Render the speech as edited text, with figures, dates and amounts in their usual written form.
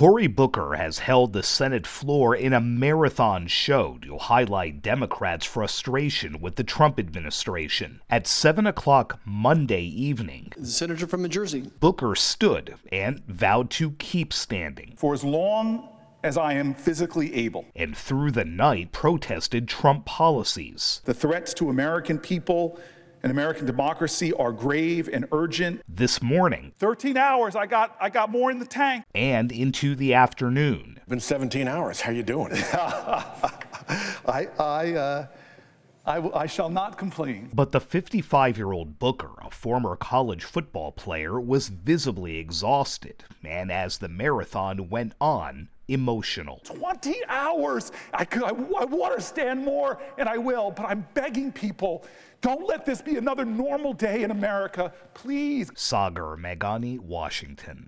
Cory Booker has held the Senate floor in a marathon show to highlight Democrats' frustration with the Trump administration. At 7 o'clock Monday evening, the senator from New Jersey, Booker stood and vowed to keep standing for as long as I am physically able, and through the night protested Trump policies. The threats to American people and American democracy are grave and urgent. This morning, 13 hours, I got more in the tank. And into the afternoon. Been 17 hours. How you doing? I shall not complain. But the 55-year-old Booker, a former college football player, was visibly exhausted, and as the marathon went on, emotional. 20 hours! I want to stand more, and I will, but I'm begging people, don't let this be another normal day in America, please. Sagar Meghani, Washington.